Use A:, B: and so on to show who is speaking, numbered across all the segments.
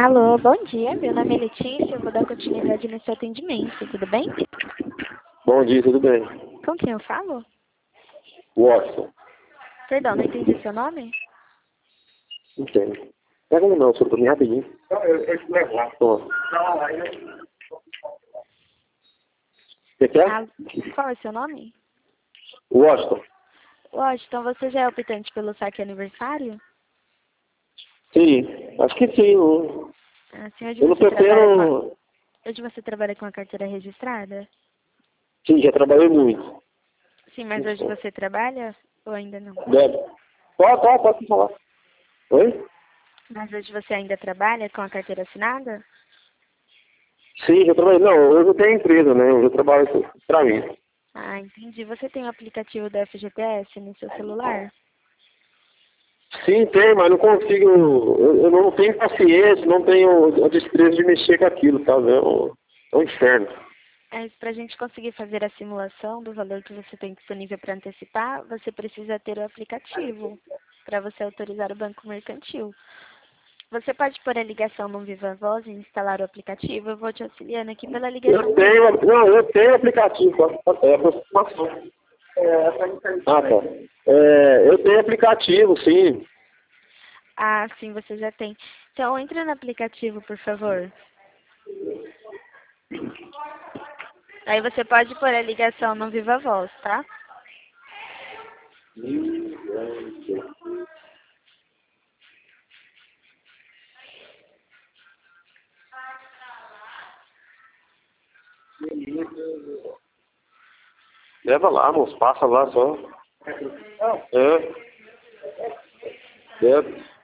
A: Alô, bom dia. Meu nome é Letícia. Eu vou dar continuidade nesse atendimento. Tudo bem?
B: Bom dia, tudo bem?
A: Com quem eu falo?
B: Watson.
A: Perdão, não entendi seu nome?
B: Entendo. Pega um não, só pra mim rapidinho. Não, eu te levo lá. Você quer?
A: Qual é seu nome?
B: Watson.
A: Lógico, então você já é optante pelo saque aniversário?
B: Sim, acho que sim.
A: Assim,
B: Eu não pretendo...
A: Hoje você trabalha com a carteira registrada?
B: Sim, já trabalhei muito.
A: Sim, mas hoje você trabalha ou ainda não?
B: Deve. Pode falar. Oi?
A: Mas hoje você ainda trabalha com a carteira assinada?
B: Sim, já trabalhei. Não, hoje eu tenho empresa, né? Hoje eu trabalho pra mim.
A: Ah, entendi. Você tem o aplicativo da FGTS no seu celular?
B: Sim, tem, mas não consigo... Eu não tenho paciência, não tenho a destreza de mexer com aquilo, sabe? É um inferno.
A: Para a gente conseguir fazer a simulação do valor que você tem disponível para antecipar, você precisa ter o aplicativo para você autorizar o banco mercantil. Você pode pôr a ligação no Viva Voz e instalar o aplicativo? Eu vou te auxiliando aqui pela ligação.
B: Eu tenho aplicativo, é aproximação. Ah, tá. Eu tenho aplicativo, sim.
A: Ah, sim, você já tem. Então, entre no aplicativo, por favor. Aí você pode pôr a ligação no Viva Voz, tá?
B: Leva lá, moço, passa lá só. Deve.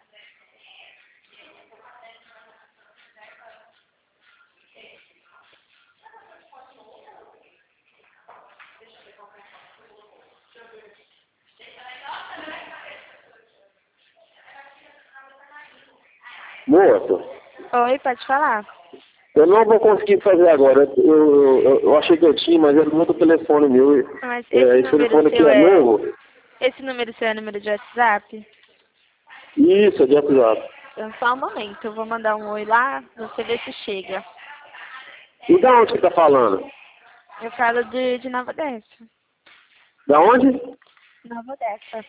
B: Moço,
A: Oi, pode falar.
B: eu não vou conseguir fazer agora. Eu achei que eu tinha, mas é no outro telefone meu.
A: Mas
B: Esse telefone aqui é novo.
A: Esse número seu é número de WhatsApp?
B: Isso, é de WhatsApp.
A: Então, só um momento. Eu vou mandar um oi lá, você vê se chega.
B: E da onde que tá falando?
A: Eu falo de Nova Odessa.
B: Da onde?
A: Nova Odessa.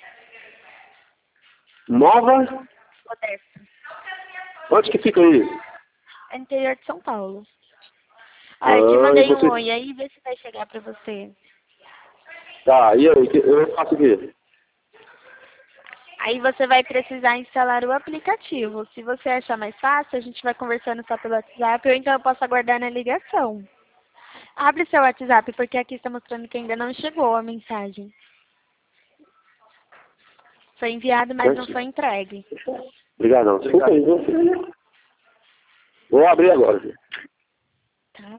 B: Nova?
A: Odessa.
B: Onde que fica isso?
A: É interior de São Paulo. Ah, eu te mandei um oi aí, vê se vai chegar pra você.
B: Tá, e aí? Eu faço o quê?
A: Aí você vai precisar instalar o aplicativo. Se você achar mais fácil, a gente vai conversando só pelo WhatsApp, ou então eu posso aguardar na ligação. Abre seu WhatsApp, porque aqui está mostrando que ainda não chegou a mensagem. Foi enviado, mas não foi entregue.
B: Obrigadão. Desculpa aí, viu? Vou abrir agora.
A: Tá?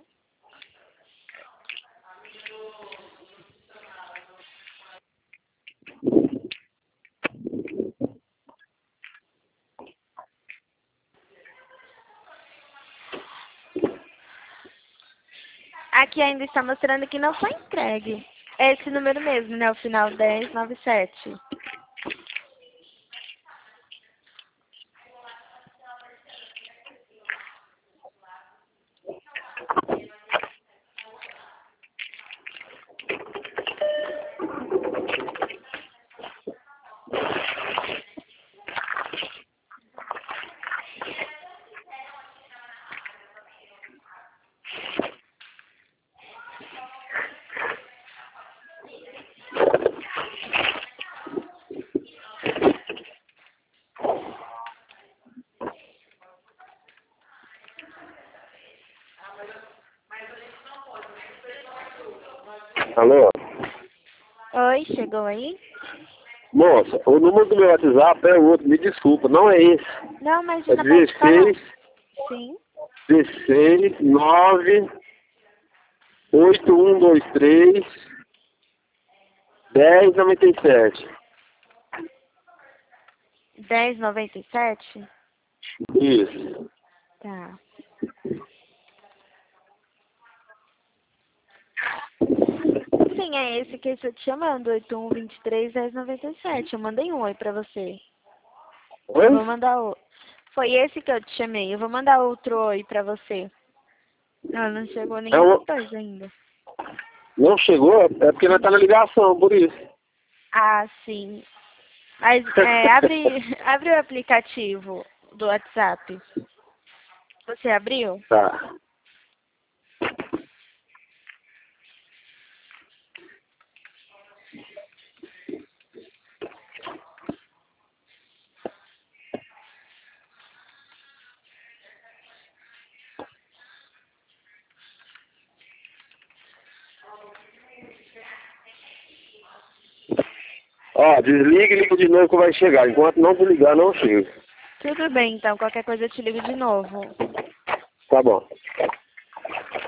A: Aqui ainda está mostrando que não foi entregue. É esse número mesmo, né? O final 1097.
B: Alô?
A: Oi, chegou aí?
B: Moça, o número do meu WhatsApp é outro, me desculpa, não é esse.
A: Não, mas
B: É
A: já pode falar.
B: 16,
A: Sim.
B: 16, 9, 8123, 1097.
A: 1097?
B: Isso.
A: Tá. Sim, é esse que eu estou te chamando, 8123-1097. Eu mandei um oi pra você.
B: Oi?
A: Eu vou mandar o... Foi esse que eu te chamei. Eu vou mandar outro oi pra você. Não chegou nenhum dois ainda.
B: Não chegou? É porque não tá na ligação, por isso.
A: Ah, sim. Mas abre o aplicativo do WhatsApp. Você abriu?
B: Tá. Ó, desliga e liga de novo que vai chegar. Enquanto não desligar, não chega.
A: Tudo bem, então. Qualquer coisa eu te ligo de novo.
B: Tá bom.